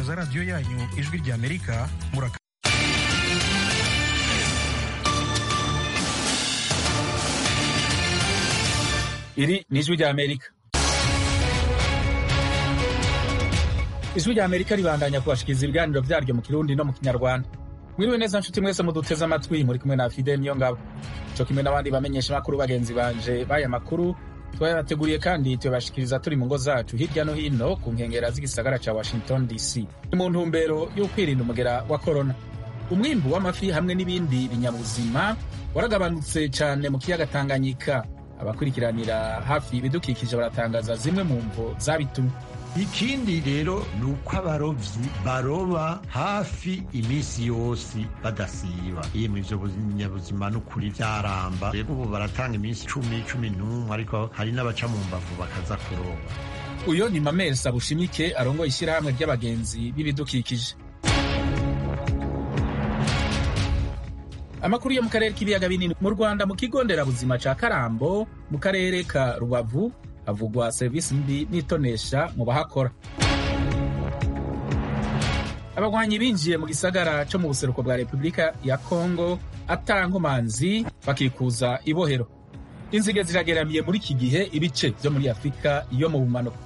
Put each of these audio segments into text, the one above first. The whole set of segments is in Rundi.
za radiyo yanyu ijwi ry'Amerika muraka. Iri ni ijwi ry'Amerika. Ijwi ry'Amerika ribandanya kubashikiriza ibiganiro vyaryo mu Kirundi no mu Kinyarwanda. Mwiriwe neza nshuti mwese muduteze amatwi, muri kumwe na Fidel Niyongabo. Cyo kimwe n'abandi bamenyesha makuru bagenzi banje baya makuru twayabateguriye kandi tubashikiriza turi mu ngo zacu hirya no hino ku nkengera z'igisagara ca Washington DC. Mu ntumbero yo kwirinda umugera wa corona, umwimbu w'amafi hamwe n'ibindi binyabuzima waragabanutse cyane mu kiyaga Tanganyika. Abakurikiranira hafi ibidukikije baratangaza zimwe mu mvo zabitumye. Ikindi rero ni uko abarovyi baroba hafi iminsi yose badasiba. Iyo ivyo binyabuzima n'ukuri vyaramba, rero ubu baratanga iminsi 10-11, ariko hari n'abaca mu mbavu bakaza kuroba. Uyo ni Mamere Sabushimike arongoye ishyirahamwe ry'abagenzi b'ibidukikije. Amakuru yo mu karere k'ibiyaga binini mu Rwanda, mu kigo nderabuzima ca Karambo mu karere ka Rubavu havugwa serivisi mbi n'itonesha mu bahakora. Abagwanyi binjiye mu gisagara co mu buseruko bwa Repubulika ya Kongo atankomanzi bakikuza ibohero. Inzige zirageramiye muri iki gihe ibice vyo muri Afrika yo mu bumanuko.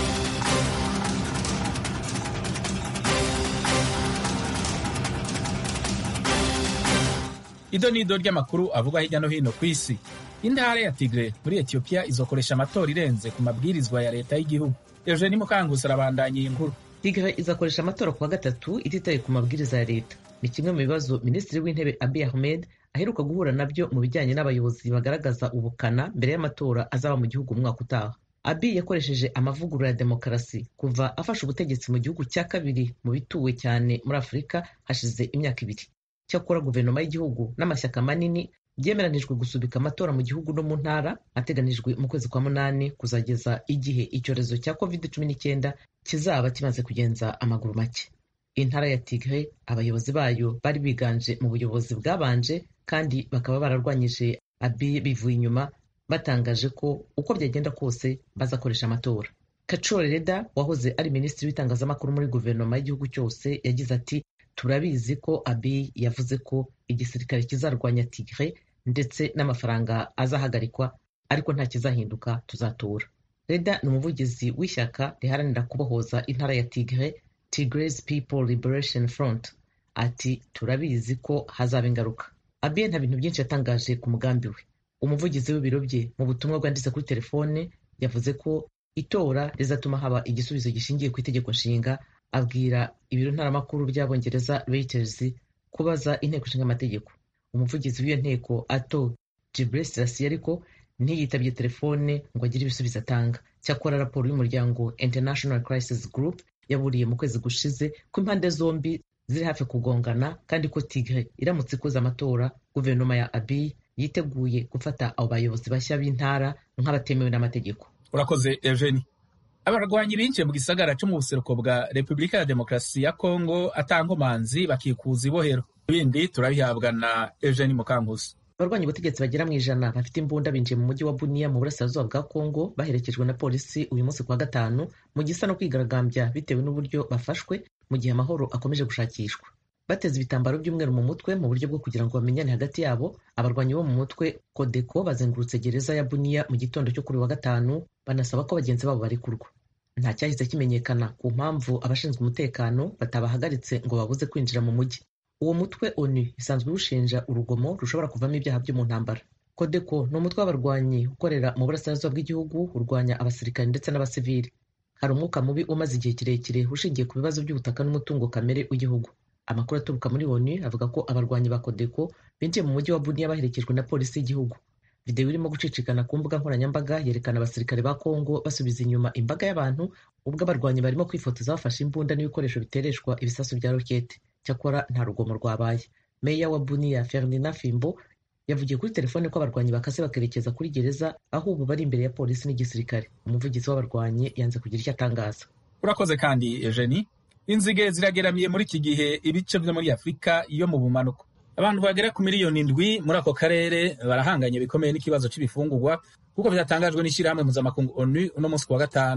Ido nido ry'amakuru avuga hirya no hino ku isi. Intara ya Tigre muri Ethiopia izokoresha amatora irenze ku mabwirizwa ya leta y'igihugu. Eugenie Mukangusa arabandanya iyi nkuru. Tigre izakoresha amatora kuwa gatatu ititaye ku mabwiriza ya leta. Ni kimwe mu bibazo Minisitiri w'Intebe Abiy Ahmed aheruka guhura nabyo mu bijyanye n'abayobozi bagaragaza ubukana mbere y'amatora azaba mu gihugu umwaka utaha. Abiy yakoresheje amavugurura ya demokarasi kuva afashe ubutegetsi mu gihugu cya kabiri mu bituwe cyane muri Afurika hashize imyaka 2. Cyakora guverinoma y'igihugu n'amashyaka manini byemeranijwe gusubika amatora mu gihugu no mu ntara ateganijwe mu kwezi kwa munani kuzageza igihe icyorezo cya COVID-19 kizaba kimaze kugenza amaguru make. Intara ya Tigre abayobozi bayo bari biganje mu buyobozi bwabanje kandi bakaba bararwanyije Abiy bivuye inyuma, batangaje ko uko byagenda kose bazakoresha amatora. Kachore Reda wahoze ari minisitiri w'itangazamakuru muri guverinoma y'igihugu cyose yagize ati, turabizi ko Abiy yavuze ko igisirikare kizarwanya Tigre ndetse n'amafaranga azahagarikwa, ariko nta kizahinduka, tuzatora. Reda ni umuvugizi w'ishyaka riharanira kubohoza intara ya Tigre, Tigray People Liberation Front. Ati, turabizi ko hazaba ingaruka. Abiy nta bintu byinshi yatangaje ku mugambi we. Umuvugizi w'ibiro bye mu butumwa bwanditse kuri telefone yavuze ko itora rizatuma haba igisubizo gishingiye ku itegeko nshinga. Abwira ibiro ntaramakuru by'Abongereza Reuters kubaza inteko ishinga amategeko. Umuvugizi w'iyo nteko Ato Jibril Selassie ariko ntiyitabye telefone ngo agire ibisubizo atanga. Cyakora raporo y'umuryango International Crisis Group yaburiye mu kwezi gushize ko impande zombi ziri hafi kugongana kandi ko Tigre iramutse ikoze amatora, guverinoma ya Abiy yiteguye gufata abo bayobozi bashya b'intara nk'abatemewe n'amategeko. Urakoze Eugenie. Abarwanyi binjiye mu gisagara cyo mu buseruko bwa Repubulika ya Demokarasi ya Kongo atankomanzi bakikuza ibohero. Ibindi turabihabwa na Eugenie Mukangusa. Abarwanyi ubutegetsi bagera mu 100 bafite imbunda binjiye mu mujyi wa Bunia mu burasirazuba bwa Kongo baherekejwe na polisi uyu munsi kuwa gatanu mu gisa no kwigaragambya bitewe n'uburyo bafashwe mu gihe amahoro akomeje gushakishwa. Bateze ibitambaro by'umweru mu mutwe mu buryo bwo kugira ngo bamenyane hagati yabo. Abarwanyi bo mu mutwe Kodeko bazengurutse gereza ya Bunia mu gitondo cyo kuri wa gatanu banasaba ko bagenzi babo barekurwa. Nta cyahise kimenyekana ku mpamvu abashinzwe umutekano batabahagaritse ngo babuze kwinjira mu mujyi. Uwo mutwe ONU isanzwe ushinja urugomo rushobora kuvamo ibyaha byo mu ntambara. Kodeko ni umutwe w'abarwanyi ukorera mu burasirazuba bw'igihugu urwanya abasirikare ndetse n'abasivili. Hari umwuka mubi umaze igihe kirekire ushingiye ku bibazo by'ubutaka n'umutungo kamere w'igihugu. Amakuru aturuka muri ONU avuga ko abarwanyi ba Kodeko binjiye mu mujyi wa Bunia baherekejwe na polisi y'igihugu. Video irimo gucicikana ku mbuga nkoranyambaga yerekana abasirikare ba Kongo basubiza inyuma imbaga y'abantu ubwo abarwanyi barimo kwifotoza bafashe imbunda n'ibikoresho bitereshwa ibisasu bya rokete. Cyakora nta rugomo rwabaye. Meya wa Bunia Ferdinand Fimbo yavugiye kuri telefone ko abarwanyi bakase bakerekeza kuri gereza aho ubu bari imbere ya polisi n'igisirikare. Umuvugizi w'abarwanyi yanze kugira icyo atangaza. Urakoze kandi Eugenie. Inzige zirageramiye muri iki gihe ibice byo muri Afrika yo mu bumanuko. Abantu bagera ku miliyoni 7 muri ako karere barahanganye bikomeye n'ikibazo cy'ibifungurwa kuko byatangajwe n'ishyirahamwe mpuzamakungu ONU uno munsi kuwa gatanu.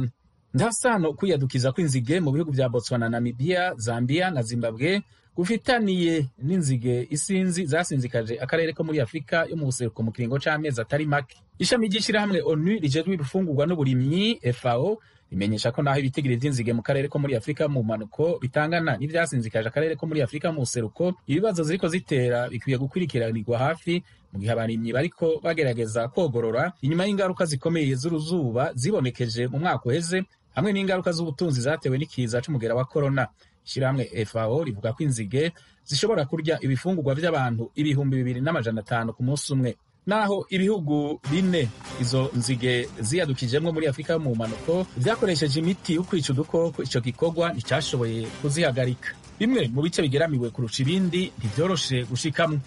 nta sano kwiyadukiza kw'inzige mu bihugu vya Botswana, Namibia, Zambia na Zimbabwe gufitaniye n'inzige isinzi zasinzikaje akarere ko muri Afrika yo mu buseruko mu kiringo c'amezi atari make. Ishami ry'ishirahamwe ONU rijejwe ibifungurwa n'uburimyi FAO rimenyesha ko naho ibitigiri vy'inzige mu karere ko muri Afrika mu manuko bitangana n'ivyasinzikaje akarere ko muri Afrika mu buseruko, ibibazo ziriko zitera bikwiye gukurikiranirwa hafi mu gihe abarimyi bariko bagerageza kwogorora inyuma y'ingaruka zikomeye z'uruzuba zibonekeje mu mwaka uheze hamwe n'ingaruka z'ubutunzi zatewe n'ikiza c'umugera wa corona. Ishirahamwe FAO rivuga ko inzige zishobora kurya ibifungurwa vy'abantu 2,500 ku munsi umwe. Naho ibihugu bine izo nzige ziyadukijemwo muri Afrika mu manuko vyakoresheje imiti yo kwica udukoko, ico gikorwa nticashoboye kuzihagarika. Bimwe mu bice bigeramiwe kurusha ibindi ntivyoroshe gushikamwo.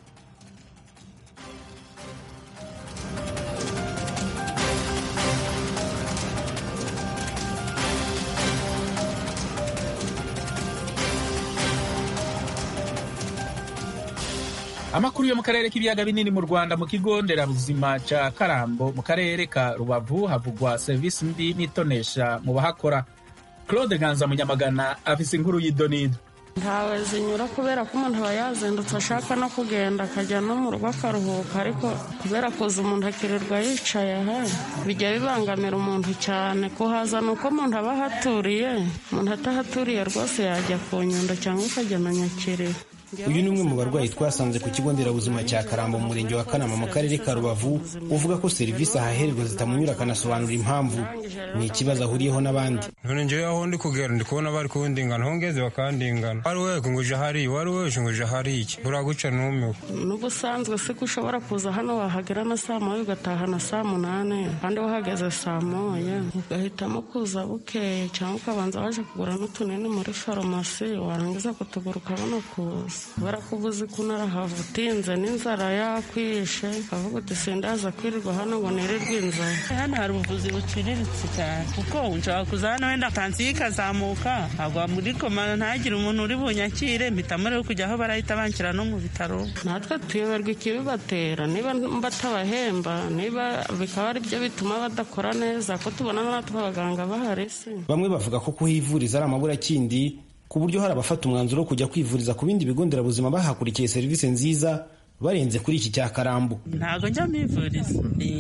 Amakuru yo mu karere k'ibiyaga binini mu Rwanda, mu kigo nderabuzima ca Karambo mu karere ka Rubavu havugwa serivisi mbi n'itonesha mu bahakora. Claude Ganza Munyamagana afise inkuru y'idonido. Ntawe zinyura kubera ko umuntu aba yazindutse ashaka no kugenda akajya no mu rugo akaruhuka, ariko kubera kuza umuntu akirirwa yicaye aha bijya bibangamira umuntu cyane. Kuhaza ni uko umuntu aba ahaturiye, umuntu atahaturiye rwose yajya ku Nyundo cyangwa akajya na Nyakiriba. Uyu ni umwe mu barwayi twasanze ku kigo nderabuzima cya Karambo mu murenge wa Kanama mu karere ka Rubavu, uvuga ko serivisi ahahererwa zitamunyura, akanasobanura impamvu. Ni ikibazo ahuriyeho n'abandi. None njyewe aho ndi kugera ndi kubona bari kundingana, hongeze bakandingana. Wari wewe nguje hari, wari wewe nguje hari iki. Uraguca numiwe. N'ubusanzwe se ko ushobora kuza hano wahagera na saa moya ugataha na saa 8, kandi wahageze saa moya ugahitamo kuza bukeye, cyangwa ukabanza waje kugura n'utunini muri farumasi, warangiza kutugura ukabona kuza. Barakubuza kunarahava utinze n'inzara yakwishe, avuga uti sindaza kwirirwa hano ngo nirirwe inzara. Hano hari ubuvuzi buciriritse cyane, kuko nshobora kuza hano wenda kansi ikazamuka agwa muri koma, ntagire umuntu uri bunyakire, mpitamo rero kujya aho barahita banshyira no mu bitaro. Natwe tuyoberwa ikibibatera, niba batabahemba, niba bikaba ari byo bituma badakora neza, ko tubona natwe abaganga bahari se. Bamwe bavuga ko kuhivuriza ari amaburakindi, ku buryo hari abafata umwanzuro wo kujya kwivuriza ku bindi bigo nderabuzima bahakurikiye serivisi nziza barenze kuri iki cya Karambo. Ntago njya mivuriza,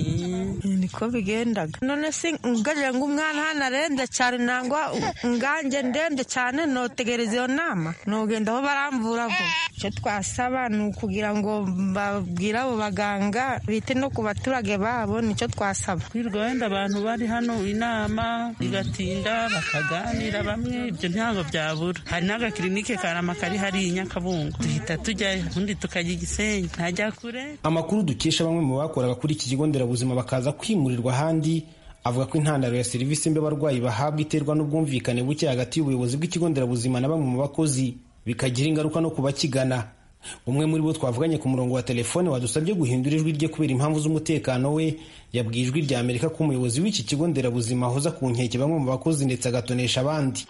niko bigendaga. None se ngaje ngo umwana hano arembye cyane, nangwa nganje ndembye cyane, notegereza iyo nama nogenda aho baramvura ngo icyo twasaba ni ukugira ngo babwire abo baganga bite no ku baturage babo, nicyo twasaba. Kwirwa wenda abantu bari hano inama igatinda bakaganira, bamwe ibyo ntabwo byabura. Hari n'agakirinike Karama kari hari i Nyakabungo, duhita tujya undi tukajya Gisenyi, ntajya kure. Amakuru dukesha bamwe mu bakoraga kuri iki kigo nderabuzima bakaza kwimurirwa ahandi, avuga ko intandaro ya serivisi mbi abarwayi bahabwa iterwa n'ubwumvikane buke hagati y'ubuyobozi bw'ikigo nderabuzima na bamwe mu bakozi, bikagira ingaruka no kubakigana. Umwe muri bo twavuganye ku murongo wa telefone wadusabye guhindura ijwi rye kubera impamvu z'umutekano we, yabwiye Ijwi rya Amerika ko umuyobozi w'iki kigo nderabuzima ahoza ku nkeke bamwe mu bakozi ndetse agatonesha abandi.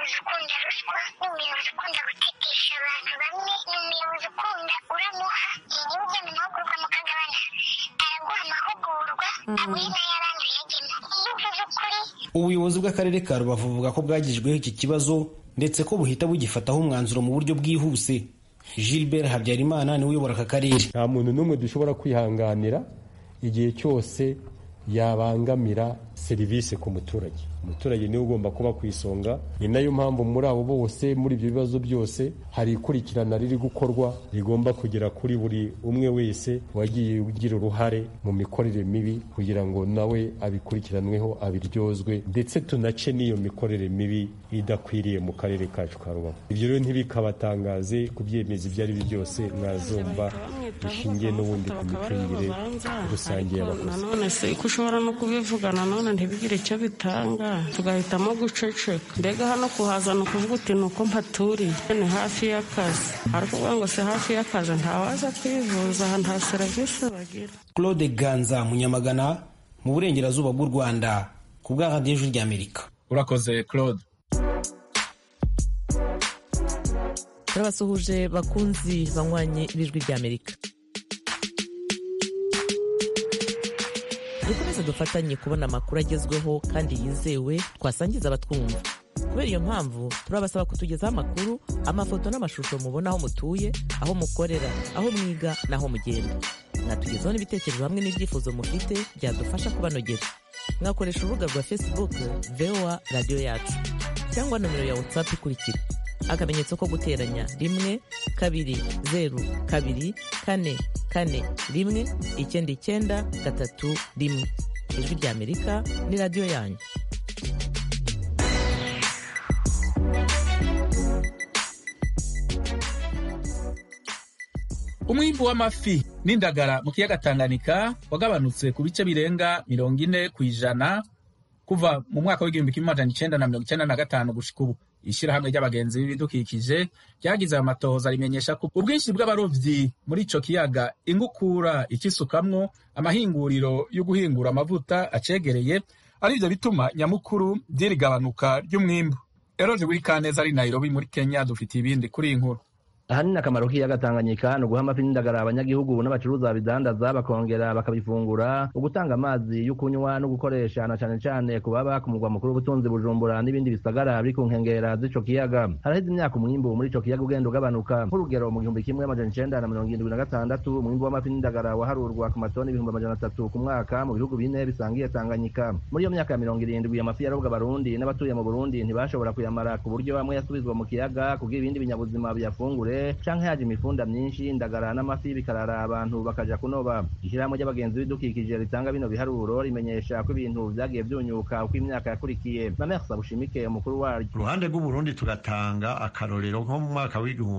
Ubuyobozi bw'akarere ka Rubavu buvuga ko bwagijweho iki kibazo ndetse ko buhita bugifataho umwanzuro mu buryo bwihuse. Gilbert Habyarimana niwe uyobora aka karere. Nta muntu n'umwe dushobora kwihanganira igihe cyose yabangamira serivisi ku muturage. Umuturage niwe ugomba kuba ku isonga. Ni nayo mpamvu muri abo bose, muri ibyo bibazo byose, hari ikurikirana riri gukorwa rigomba kugera kuri buri umwe wese wagiye ugira uruhare mu mikorere mibi, kugira ngo nawe abikurikiranweho, abiryozwe, ndetse tunace n'iyo mikorere mibi idakwiriye mu karere kacu ka Rubavu. Ibyo rero ntibikabatangaze kubyemeza ibyo ari byo byose mwazumva bishingiye n'ubundi ku micungire rusange y'abakozi. None se ko ushobora no kubivugana none ntibigire icyo bitanga, tugahitamo guceceka. Mbega hano kuhazana ukuvuga uti ni uko mpaturiye, ni hafi y'akazi, ariko uvuga ngo si hafi y'akazi ntawaza kwivuza, aha nta serivisi bagira. Claude Ganza Munyamagana mu burengerazuba bw'u Rwanda ku bwa Radio Ijwi ry'Amerika. Urakoze Claude. Turabasuhuje bakunzi banywanyi b'Ijwi ry'Amerika. dukomeze dufatanye kubona amakuru agezweho kandi yizewe twasangiza abatwumva. Kubera iyo mpamvu turabasaba kutugezaho amakuru, amafoto n'amashusho mubona aho mutuye, aho mukorera, aho mwiga n'aho mugenda. Mwatugezaho n'ibitekerezo hamwe n'ibyifuzo mufite byadufasha kubanogera. Mwakoresha urubuga rwa Facebook VOA Radio Yacu cyangwa nomero ya WhatsApp ikurikira: akamenyetso ko guteranya 1 2 2 0 2 4 4 1 9 9 3 1. Ijwi ry'Amerika ni radio yanyu. Umwimbu w'amafi n'indagara mu kiyaga Tanganyika wagabanutse ku bice birenga 40% kuva mu mwaka w'1995 gushika ubu. Ishirahamwe ry'abagenzi b'ibidukikije ryagize amatohoza rimenyesha ko ubwinshi bw'abarovyi muri ico kiyaga, ingukura ikisukamwo, amahinguriro yo guhingura amavuta acegereye arivyo bituma nyamukuru vy'irigabanuka ry'umwimbu. Eroje Wikaneza ari Nairobi muri Kenya dufite ibindi kuri inkuru. Ahanini akamaro k'ikiyaga Tanganyika ni uguha amafi n'indagara abanyagihugu n'abacuruza bidandaza bakongera bakabifungura, ugutanga amazi yo kunywa no gukoresha na cane cane ku baba ku mugwa mukuru w'ubutunzi Bujumbura n'ibindi bisagara biri ku nkengera z'ico kiyaga. Haraheze imyaka umwimbu muri ico kiyaga ugenda ugabanuka. Nk'urugero mu 1976 umwimbu w'amafi n'indagara waharurwa ku matoni 300 ku mwaka mu bihugu bine bisangiye Tanganyika. Muri iyo myaka ya 70 amafi yarobwa Abarundi n'abatuye mu Burundi ntibashobora kuyamara ku buryo bamwe yasubizwa mu kiyaga kugira ibindi binyabuzima byafungure canke haje imifunda myinshi, indagara n'amafi bikarara abantu bakaja kunoba. Ishirahamwe ry'abagenzi b'ibidukikije ritanga bino biharuro rimenyesha ko ibintu vyagiye vyunyuka uko imyaka yakurikiye. Mamersa Bushimike umukuru waryo. Ruhande rw'Uburundi tugatanga akarorero nko mu mwaka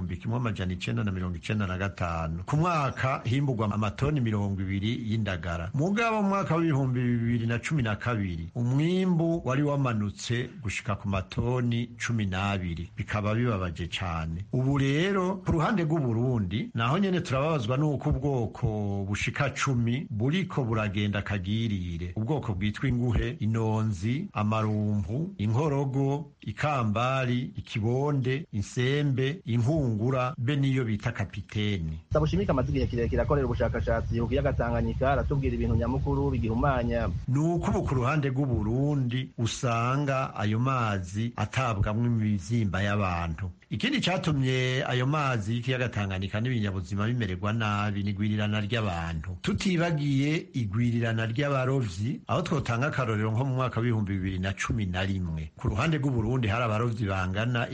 w'1995 ku mwaka himbugwa amatoni 20 y'indagara. Mugabo mu mwaka w'2012 umwimbu wari wamanutse gushika ku matoni 12, bikaba bibabaje cane. Ubu rero ku ruhande rw'Uburundi naho nyene turababazwa n'uko ubwoko bushika 10 buriko buragenda kagirire. Ubwoko bwitwa inguhe, inonzi, amarumpu, inkorogo, ikambari, ikibonde, insembe, inkungura be niyo bita kapiteni. Sabushimika amaze igihe kirekire akorera ubushakashatsi ku kiyaga Tanganyika aratubwira ibintu nyamukuru bigihumanya. Nuko ubu ku ruhande rw'Uburundi usanga ayo mazi atabwamwo imizimba y'abantu. Ikindi catumye ayo mazi y'ikiyaga Tanganyika n'ibinyabuzima bimererwa nabi n'igwirirana ry'abantu. Tutibagiye igwirirana ry'abarovyi, aho twotanga akarorero nko mu mwaka w'2011 ku ruhande rw'Uburundi hari abarovyi bangana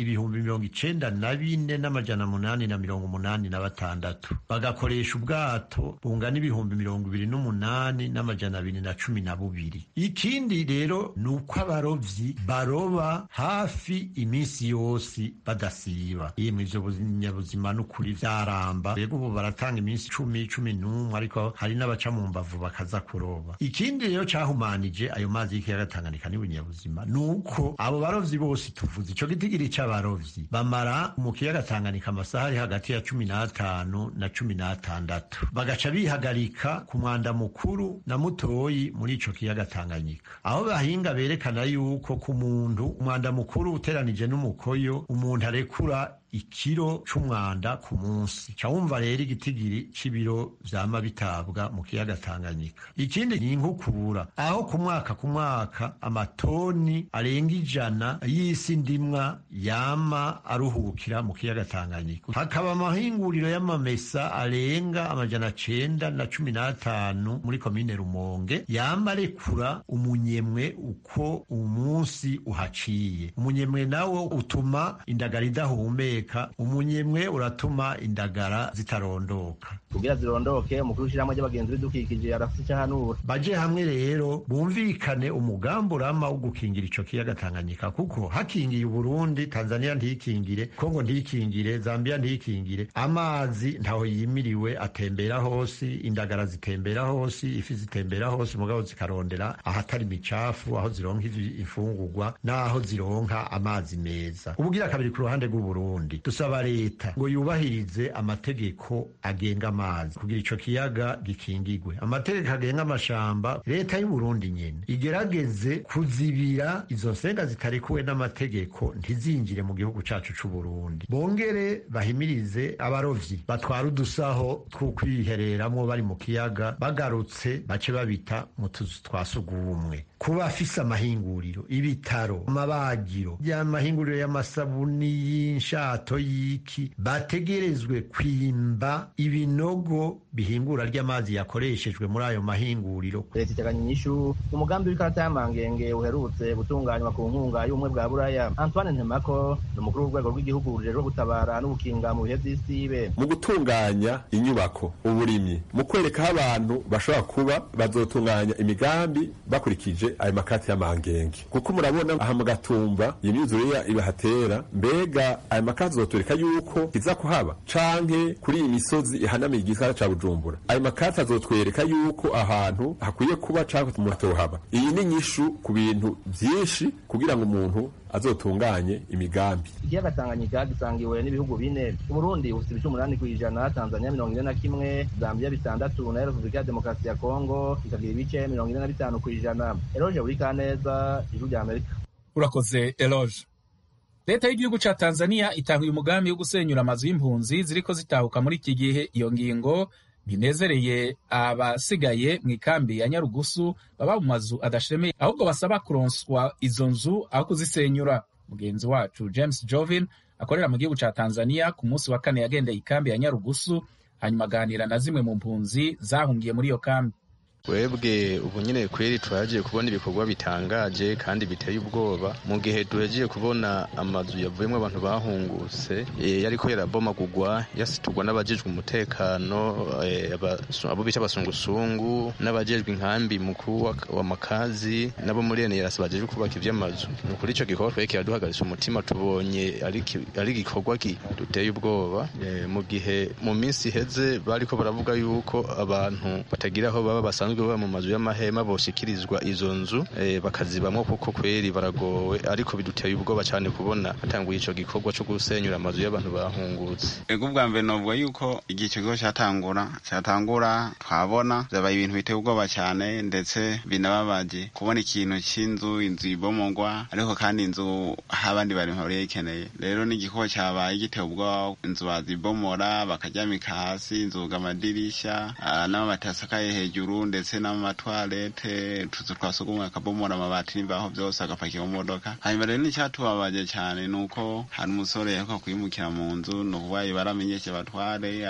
94,886 bagakoresha ubwato bungana 28,212. Ikindi rero nuko abarovyi baroba hafi imisi yose badasiba. Yemwe ivyo binyabuzima n'ukuri vyaramba, rego ubu baratanga iminsi 10-11 ariko hari n'abaca mu mbavu bakaza kuroba. Ikindi rero cahumanije ayo mazi y'ikiyaga Tanganyika n'ibinyabuzima nuko abo barovyi bose tuvuze ico gitigiri c'abarovyi bamara mu kiyaga Tanganyika amasaha ari hagati ya 15 na 16, bagaca bihagarika ku mwanda mukuru na mutoyi muri ico kiyaga Tanganyika, aho bahinga berekana yuko ku muntu umwanda mukuru uteranije n'umukoyo umuntu arekura ikiro c'umwanda ku munsi. Cawumva rero igitigiri c'ibiro vyama bitabwa mu kiyaga Tanganyika. Ikindi ni inkukura, aho ku mwaka amatoni arenga 100 y'isi ndimwa yama aruhukira mu kiyaga Tanganyika. Hakaba amahinguriro y'amamesa arenga 915 muri komine Rumonge yama arekura umunyemwe uko umunsi uhaciye. Umunyemwe nawo utuma indagara idahumeka, umunyemwe uratuma indagara zitarondoka. Kugira zirondoke umukuru w'ishirahamwe ry'abagenzi b'ibidukikije arafise icahanura. Baje hamwe rero bumvikane umugambi urama wo gukingira ico kiyaga Tanganyika, kuko hakingiye Uburundi, Tanzania ntikingire, Kongo ntikingire, Zambia ntikingire, amazi ntaho yimiriwe atembera hose, indagara zitembera hose, ifi zitembera hose, mugabo zikarondera ahatari micafu, aho zironka imfungurwa naho zironka amazi meza. Ubugira kabiri ku ruhande rw'Uburundi Burundi. Dusaba leta ngo yubahirize amategeko agenga amazi kugira ico kiyaga gikingigwe. Amategeko agenga amashamba, leta y'u Burundi nyene igerageze kuzibira izo nsenga zitarekuwe n'amategeko ntizinjire mu gihugu cacu c'u Burundi. Bongere bahimirize abarovyi batwara udusaho two kwihereramwo bari mu kiyaga, bagarutse bace babita mu tuzu twa sugumwe. Kuba afise amahinguriro, ibitaro, amabagiro, y'amahinguriro y'amasabuni, y'inshato, y'iki, bategerezwe kwimba ibinogo bihingura ry'amazi yakoreshejwe muri ayo mahinguriro. Leta iteganya inyishu umugambi w'ikarata y'amangenge uherutse gutunganywa ku nkunga y'ubumwe bwa Buraya. Antoine Ntemako ni umukuru w'urwego rw'igihugu rujejwe gutabara n'ubukinga mu bihe vy'isibe. Mu gutunganya inyubako, uburimyi, mu kwereka aho abantu bashobora kuba bazotunganya imigambi bakurikije ayo makarata y'amangenge, kuko murabona aha mu Gatumba imyuzure ibahatera, mbega ayo makarata azotwereka yuko kiza kuhaba canke kuri iyi misozi ihanamiye igisagara ca Bujumbura, ayo makarata azotwereka yuko ahantu hakwiye kuba canke mutohaba. Iyi ni nyishu ku bintu vyinshi kugira ngo umuntu azotunganye imigambi. Ikiyaga Tanganyika gisangiwe n'ibihugu bine. Burundi ufite ibice 8%, Tanzania 41%, Zambia 6% na Repubulika ya Demokarasi ya Kongo ikagira ibice 45%. Eloge Burikaneza, Ijwi rya Amerika. Urakoze Eloge. Leta y'igihugu ca Tanzania itanguye umugambi wo gusenyura amazu y'impunzi ziriko zitahuka muri iki gihe. Iyo ngingo binezereye abasigaye mu ikambi ya Nyarugusu baba mu mazu adashemeye, ahubwo basaba kuronswa izo nzu aho kuzisenyura. Mugenzi wacu James Jovin akorera mu gihugu ca Tanzania ku munsi wa kane yagendeye ikambi ya Nyarugusu, hanyuma aganira na zimwe mu mpunzi zahungiye muri iyo kambi. Webwe ubu nyine kweri twagiye kubona ibikorwa bitangaje kandi biteye ubwoba mu gihe tugiye kubona amazu yavuyemo abantu bahungutse yariko yarabomagurwa yasitugwa n'abajejwe umutekano abo bita abasungusungu n'abajejwe inkambi mukuru wa makazi nabo muri ene yarasabajejwe kubaka ivy'amazu. Kuri ico gikorwa tweke yaduhagaritse umutima, tubonye ari igikorwa duteye ubwoba mu gihe mu minsi heze bariko baravuga yuko abantu batagira aho baba basanzwe baba mu mazu y'amahema boshikirizwa izo nzu bakazibamwo, kuko kweri baragowe, ariko biduteye ubwoba cyane kubona hatanguye ico gikorwa cyo gusenyura amazu y'abantu bahungutse. Ego bwa mbere novuga yuko igihe kigo cyatangura twabona byabaye ibintu biteye ubwoba cyane, ndetse binababaje kubona ikintu cy'inzu ibomogwa, ariko kandi inzu abandi bari ikeneye. Rero n'igikorwa cyabaye giteye ubwoba, inzu bazibomora bakaryamika hasi, inzuga amadirisha n'amabati asakaye hejuru, ndetse n'amatwarete tuzu twasugumwe akabomora amabati n'imbaho byose agapakira mu modoka. Hanyuma rero n'icyatubabaje cyane nuko hari umusore yaheruka kwimukira mu nzu, nukuvuga baramenyeshe abatware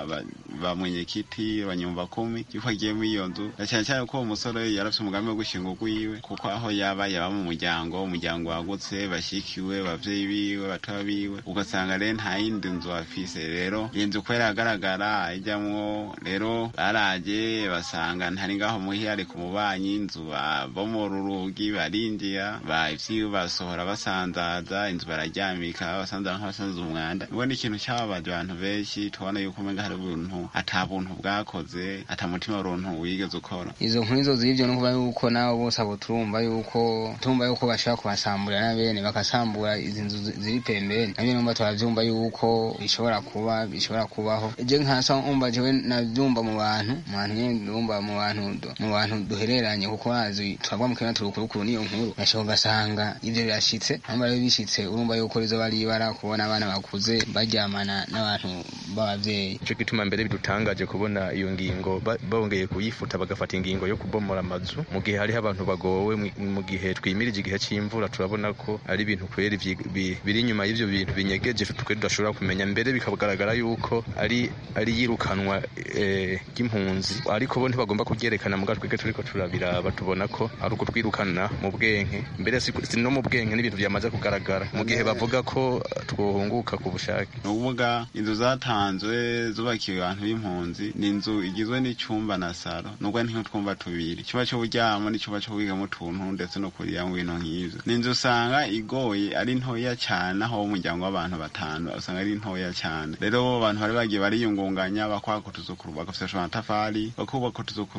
bamwenyekiti abanyumva 10 yuko agiye muri iyo nzu, na cyane cyane ko uwo musore yarafite umugambi wo gushinga urwiwe, kuko aho yaba mu umuryango wagutse, bashikiwe, abavyeyi biwe, batoya biwe, ugasanga rero nta yindi nzu afise. Rero iyi nzu kwera agaragara ijamwo, rero baraje basanga ntari ngaho muhi ari ku mubanyi, inzu bomora urugi barinjira ivyiwe basohora basanzaza inzu bararyamika basanzaza nk'abasanza umwanda. Ubwo ni ikintu cyababaje abantu benshi, tubona yuko umenga hari ubuntu ata buntu bwakoze, ata mutima w'uruntu wigeze ukora. Izo nk'izo z'ivyo no kuba yuko nabo bose abo turumva yuko bashaka kubasambura n'abene bakasambura izi nzu ziri pembeni, nabyo numva turavyumva yuko bishobora kubaho. Je nkasa umva jewe navyumva mu bantu nyene, ndumva mu bantu duhereranye, kuko bazi twabwa mu kena turukuru niyo nkuru nashoboka gasanga ivyo birashitse. Amba rero bishitse urumva yuko rizo bari bara kubona abana bakuze baryamana n'abantu b'abavyeyi. Ico gituma mbere bidutangaje kubona iyo ngingo bongeye kuyifuta bagafata ingingo yo kubomora amazu mu gihe hariho abantu bagowe, mu gihe twimirije igihe c'imvura. Turabona ko ari ibintu kweri biri inyuma y'ivyo bintu binyegeje twe tudashobora kumenya, mbere bikagaragara yuko ari yirukanwa ry'impunzi, ariko bo ntibagomba kubyerekana mu gatweke turiko turabiraba, tubona ko ari uko twirukana mu bwenke, mbere si no mu bwenke n'ibintu byamaze kugaragara mu gihe bavuga ko twohunguka ku bushake. Nuvuga inzu zatanzwe zubakiwe abantu b'impunzi, ni inzu igizwe n'icyumba na saro, nubwo ntitwumva tubiri, icyumba cyo buryamo n'icyumba cyo kubigamo utuntu ndetse no kurira mu bintu nk'ivyo. Ni inzu usanga igoye, ari ntoya cyane, aho umuryango w'abantu batanu usanga ari ntoya cyane. Rero bo abantu bari bagiye bariyungunganya bakubaka utuzukuru, bagafasha amatafari bakubaka utuzukuru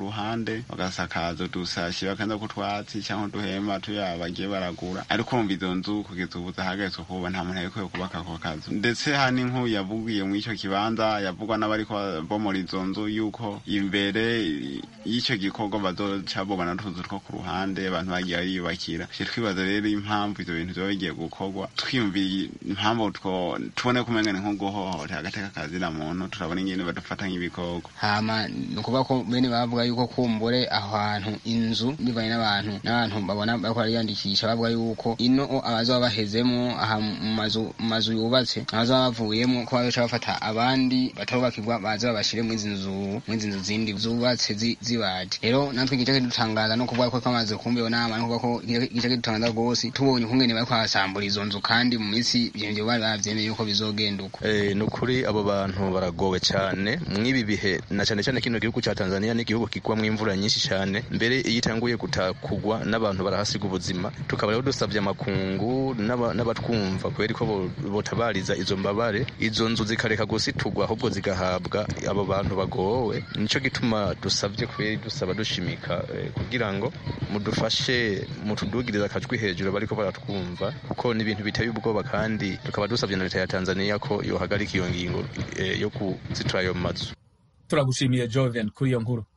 ruhande bagasakaza udusashi bakanza kutwatsi cyangwa duhema tuya bagiye baragura ariko umva izo nzu kugeza ubu zahagaze kuba nta muntu ariko kubaka ako kazu ndetse hani nk'uyu yavugiye mu ico kibanza yavugwa n'abariko bomora izo nzu yuko imbere y'icyo gikorwa bazoca bobana n'utuzu two ku ruhande abantu bagiye bariyubakira twibaza rero impamvu ivyo bintu vyoba bigiye gukorwa twiyumviye impamvu tubone kumenya nko guhohotera agateka kazira muntu turabona ingene badufata nk'ibikoko hama nukuvuga ko bene bavuga yuko kumbure aho hantu inzu bivanye n'abantu babona bariko bariyandikisha bavuga yuko ino abazoba bahezemo aha mu mazu yubatse abazoba bavuyemo ko bazoca bafata abandi batarubakirwa baza babashire mu nzu zindi zubatse zibaje rero natwe gice kidutangaza no kuvuga ko twamaze kumva nama no kuvuga ko gice kidutangaza gose tubonye ukungene bariko basambura izo nzu kandi mu minsi ibyo bari bavyemeye yuko bizogenda uko nukuri abo bantu baragowe cyane mw'ibi bihe na cyane cyane kino gihugu cya Tanzania ni igihugu kigwamwo imvura nyinshi cyane mbere iyo itanguye kugwa n'abantu barahasiga ubuzima tukaba rero dusabye amakungu n'abatwumva kubera ko botabariza izo mbabare izo nzu zikareka gusitugwa ahubwo zigahabwa abo bantu bagowe nico gituma dusabye kubera dusaba dushimika kugira ngo mudufashe mutudugiriza akajwi hejuru bariko baratwumva kuko ni ibintu biteye ubwoba kandi tukaba dusabye na leta ya Tanzania ko yohagarika iyo ngingo yo kuzitura ayo mazu. Turagushimiye Joven kuri iyo nkuru.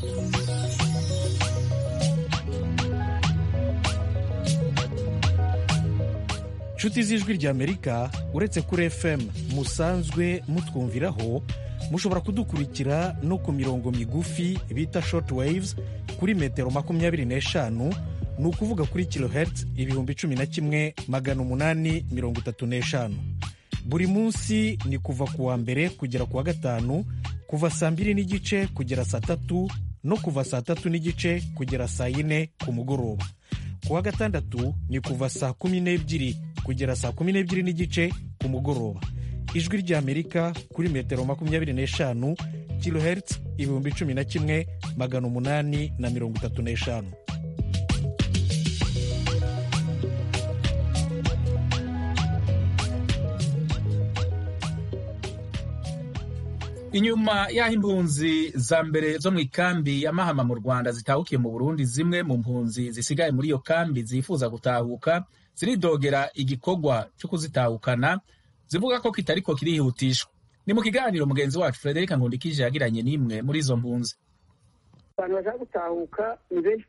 Nshuti z'ijwi ry'Amerika uretse kuri FM musanzwe mutwumviraho mushobora kudukurikira no ku mirongo migufi bita short waves kuri metero 25 ni ukuvuga kuri kilohertz 11,835 buri munsi ni kuva ku wa mbere kugera ku wa gatanu kuva saa 2:30 kugera saa 3 no kuva saa 3:30 kugera saa 4 ku mugoroba. Ku wa gatandatu ni kuva saa 12 kugera saa 12:30 ku mugoroba. Ijwi ry'Amerika kuri metero 25 kilohertz 11,835. Inyuma y'aho impunzi za mbere zo mu ikambi ya Mahama mu Rwanda zitahukiye mu Burundi, zimwe mu mpunzi zisigaye muri iyo kambi zifuza gutahuka ziridogera igikorwa cyo kuzitahukana, zivuga ko kitariko kirihutishwa. Ni mu kiganiro mugenzi wacu Frederica Nkundikije yagiranye n'imwe muri izo mpunzi. Abantu bashaka gutahuka ni benshi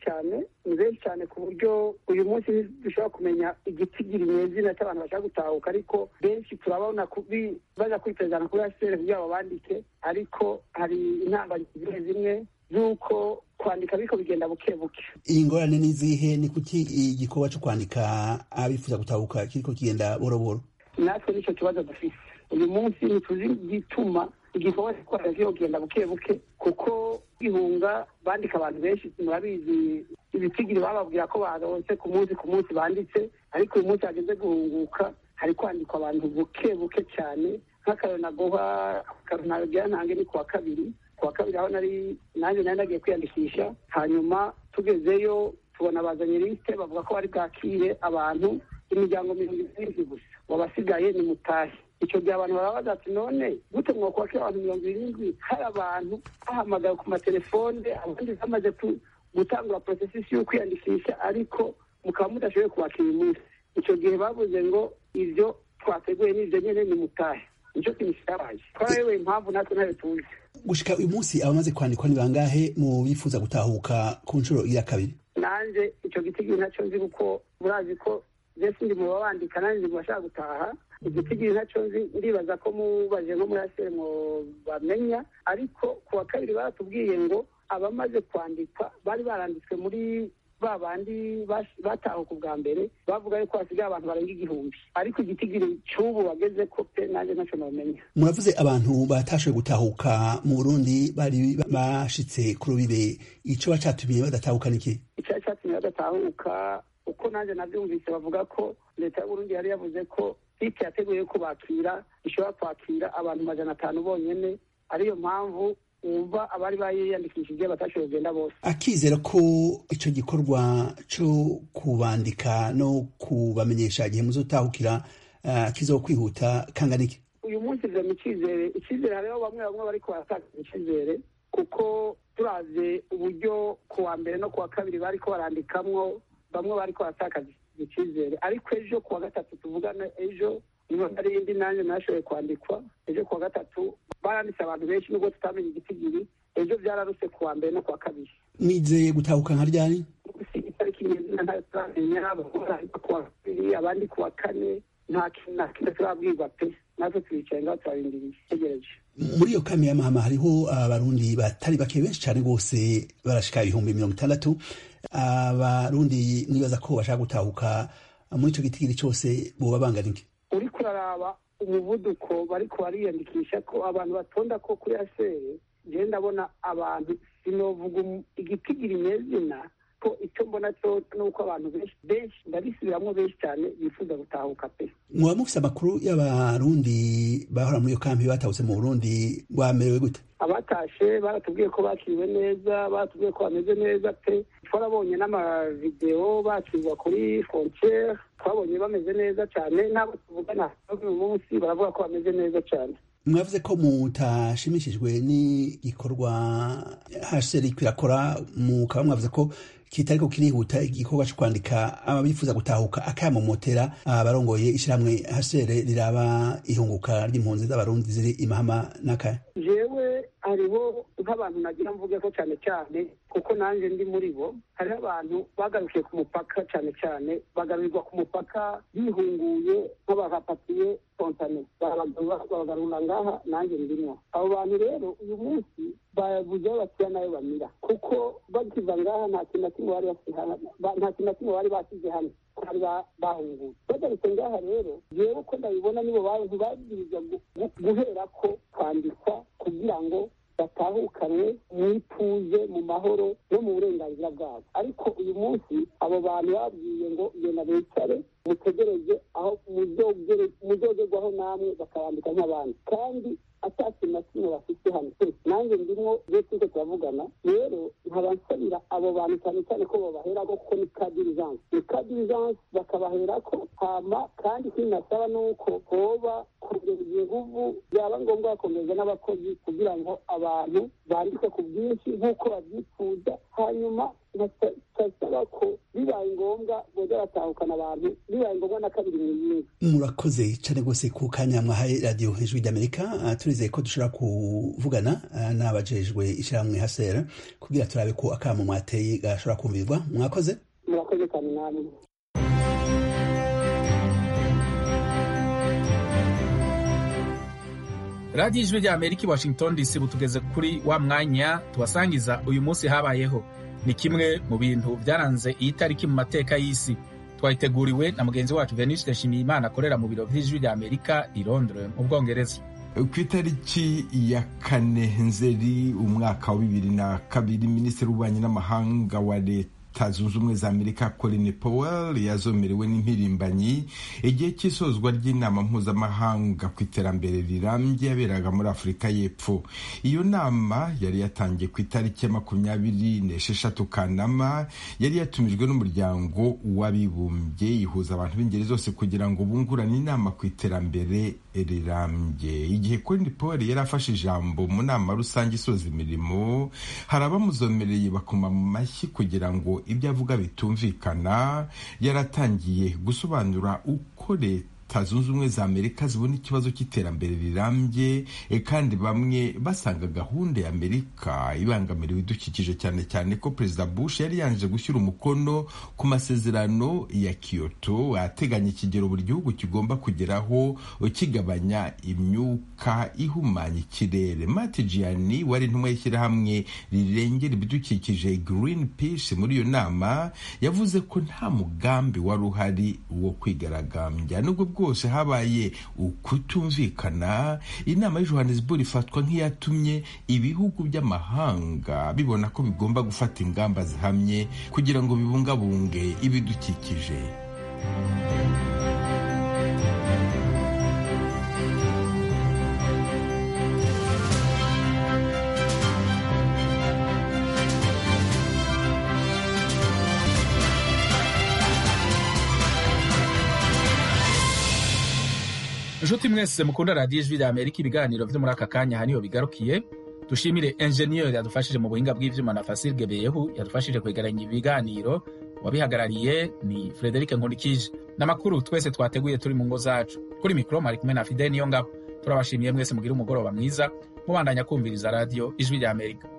cyane ku buryo uyu munsi dushobora kumenya igitigiri nyezina cy'abantu bashaka gutahuka, ariko benshi turabona baza kwitezana kuri HCR kugira ngo bandike, ariko hari intambara zimwe z'uko kwandika ariko bigenda buke buke. Iyi ngorane ni zihe? Ni kuki igikorwa cyo kwandika abifuza gutahuka kiriko kigenda boroboro? Natwe nicyo kibazo dufise uyu munsi, ntituzi igituma igikorwa cyo kwandika kigenda buke buke, kuko ihunga bandika abantu benshi. Murabizi ibitigiri bababwira ko baronse ku munsi banditse, ariko uyu munsi hageze guhunguka hari kwandikwa abantu buke buke cyane. Nk'akarona goha karona byantange ni kuwa kabiri aho nanjye nagiye kwiyandikisha, hanyuma tugezeyo tubona bazanye liste bavuga ko bari bwakire abantu imiryango 20 gusa, wabasigaye ni mutahe. Icyo gihe abantu barabaza ati none gute mwokwakira abantu 20 hari abantu bahamagaye ku matelefone, abandi bamaze gutangura processus yo kwiyandikisha, ariko mukaba mudashoboye kubakira umunsi. Icyo gihe bavuze ngo ivyo twateguye n'ivyo nyene ni mutahe. Nicyo kintu cyabaye. Twarayobewe impamvu natwe ntayo tuzi. Gushika uyu munsi abamaze kwandikwa ni bangahe mu bifuza gutahuka ku nshuro ya kabiri? Nanje icyo gitigiri ntacyo nzi, kuko murazi ko Jesse ndi mu babandika nanjye bashaka gutaha. Igitigiri ntacyo nzi, ndibaza ko mubaje nko muri HCR bamenya, ariko ku wa kabiri baratubwiye ngo abamaze kwandikwa bari baranditswe muri babandi batahuka ubwa mbere, bavuga yuko hasigaye abantu barenga 1,000, ariko igitigiri cy'ubu bageze ko pe nanjye ntacyo namenya. Muravuze abantu batashoboye gutahuka mu Burundi bari bashitse ku rubibe, ico bacatumiye badatahuka niki? Icyo cyatumye badatahuka uko nanjye nabyumvise bavuga ko leta y'u Burundi yari yavuze ko site yateguye kubakira ishobora kwakira abantu 500 bonyene, ariyo mpamvu umva abari bayiyandikishije batashoboye kugenda bose. Akizera ko ico gikorwa cyo kubandika no kubamenyesha igihe muzotahukira kizokwihuta kanganiki? Uyu munsi vyo mu icyizere hariho bamwe bariko baratakaza icyizere, kuko turavye uburyo ku wa mbere no ku wa kabiri bariko barandikamwo bamwe bariko baratakaza icyizere, ariko ejo ku wa gatatu tuvugana, ejo niho hari indi nanjye nashoboye kwandikwa. Ejo ku wa gatatu baranditse abantu benshi nubwo tutamenya igitigiri. Ejo byararuse ku wa mbere no ku wa kabiri. Mwizeye gutahuka nka ryari? Itariki nyezina ntaturamenya, ku wa kabiri abandi ku wa kane, nta kintu turabwirwa pe. Natwe twicaye ngaho turarindiriye tegereje. Muri iyo kambi ya Mahama hariho abarundi batari bake benshi cyane rwose, barashika 60,000. Abarundi nibaza ko bashaka gutahuka muri ico gitigiri cyose boba bangana iki? Uriko uraraba umuvuduko bariko bariyandikisha ko abantu batonda ko kuri asere, je ndabona abantu sinovuga igitigiri nyezina ko icyo mbona cyo nuko abantu benshi ndabisubiramwo benshi cyane bifuza gutahuka pe. Muba mufise amakuru y'abarundi bahora muri iyo kambi batahutse mu Burundi bamerewe gute? Abatashe baratubwiye ko bakiriwe neza, baratubwiye ko bameze neza pe. Twarabonye n'amavideo bakirwa kuri frontiere, twabonye bameze neza cyane, nabo tuvugana uyu munsi baravuga ko bameze neza cyane. Mwavuze ko mutashimishijwe n'igikorwa HCR kwirakora, mukaba mwavuze ko kitariko kirihuta igikorwa cyo kwandika ababifuza gutahuka akamomotera abarongoye ishiramwe HCR riraba ihunguka ry'impunzi z'abarundi ziri imahama n'akaya. Jewe hariho nk'abantu nagira mvuge ko cyane cyane kuko nanjye ndi muri bo, hariho abantu bagarukiye ku mupaka cyane bagarurirwa ku mupaka bihunguye nk'abahapatiye spontane, babagarura ngaha nanjye ndimo. Abo bantu rero uyu munsi bavuze batiya nayo bamira kuko bagiva ngaha nta kintu na kimwe bari basize hano bari bahunguye. Bagarutse ngaha rero jewe uko ndabibona nibo bantu babwirizwa guhera ko kwandikwa kugira ngo batahukanwe mu ituze, mu mahoro no mu burenganzira bwabo. Ariko uyu munsi abo bantu babwiye ngo genda bicare mutegereze aho muzogerwaho namwe bakabandika nk'abandi, kandi atakintu na kimwe bafite hano. Nanjye ndimwo iyo turiko turavugana rero nkaba nsabira abo bantu cyane cyane ko babaherako kuko ni cas d'urgence bakabaherako. Hama kandi ikindi nasaba nuko hoba kongereza inguvu, byaba ngombwa bakongereza n'abakozi kugira ngo abantu bandike ku bwinshi nk'uko babyifuza. Hanyuma nkasaba ko bibaye ngombwa boza batahukana abantu, bibaye ngombwa na kabiri mu yindi. Murakoze cyane rwose ku kanya mwahaye radiyo Ijwi ry'Amerika. Turizeye ko dushobora kuvugana n'abajejwe ishyirahamwe HCR kugira turabe ko akamo mwateye gashobora kumvirwa. Mwakoze. Murakoze cyane namwe. radiyo Ijwi ry'Amerika i Washington DC, butugeze kuri wa mwanya tubasangiza uyu munsi habayeho. Ni kimwe mu bintu byaranze iyi tariki mu mateka y'isi. Twayiteguriwe na mugenzi wacu Venuste Nshimiyimana akorera mu biro by'Ijwi ry'Amerika i Londres mu Bwongereza. Ku itariki ya 4 Nzeri umwaka wa 2002, Minisitiri w'Ububanyi n'Amahanga wa Leta Zunze Ubumwe za Amerika Colin Powell yazomerewe n'impirimbanyi igihe cy'isozwa ry'inama mpuzamahanga ku iterambere rirambye yaberaga muri Afurika y'Epfo. Iyo nama yari yatangiye ku itariki ya 26 Kanama, yari yatumijwe n'umuryango w'abibumbye, ihuza abantu b'ingeri zose kugira ngo bungurane inama ku iterambere rirambye. Igihe Colin Powell yari afashe ijambo mu nama rusange isoza imirimo, hari abamuzomereye bakoma mu mashyi kugira ngo ibyo avuga bitumvikana. Yaratangiye gusobanura uko Leta Zunze Ubumwe za Amerika zibona ikibazo cy'iterambere rirambye, kandi bamwe basanga gahunda ya Amerika ibangamira ibidukikije, cyane cyane ko Perezida Bush yari yanze gushyira umukono ku masezerano ya Kyoto ateganya ikigero buri gihugu kigomba kugeraho kigabanya imyuka ihumanya ikirere. Matt Gianni wari intumwa y'ishyirahamwe rirengera ibidukikije Greenpeace muri iyo nama yavuze ko nta mugambi wari uhari wo kwigaragambya. Nubwo bwose habaye ukutumvikana, inama ya Johannesburg ifatwa nk'iyatumye ibihugu by'amahanga bibona ko bigomba gufata ingamba zihamye kugira ngo bibungabunge ibidukikije. Inshuti mwese mukunda radiyo Ijwi ry'Amerika, ibiganiro byo muri aka kanya haniyo bigarukiye. dushimire enjeniyeri yadufashije mu buhinga bw'ivyuma na Fasil Gebeyehu yadufashije kwegeranya ibiganiro. Wabihagarariye ni Frederic Nkundikije. N'amakuru twese twateguye turi mu ngo zacu. Kuri mikoro mwari kumwe na Fidel Niyongabo. Turabashimiye mwese mugira umugoroba mwiza mubandanya kumviriza radio Ijwi ry'Amerika.